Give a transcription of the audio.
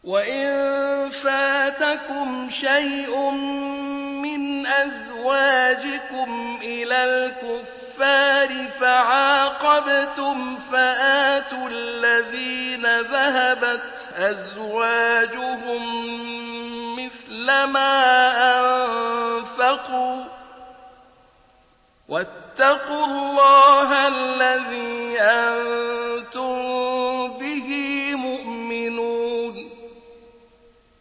وإن فاتكم شيء من أزواجكم إلى الكفار فعاقبتم فآتوا الذين ذهبت أزواجهم مثل ما أنفقوا واتقوا الله الذي أنفقوا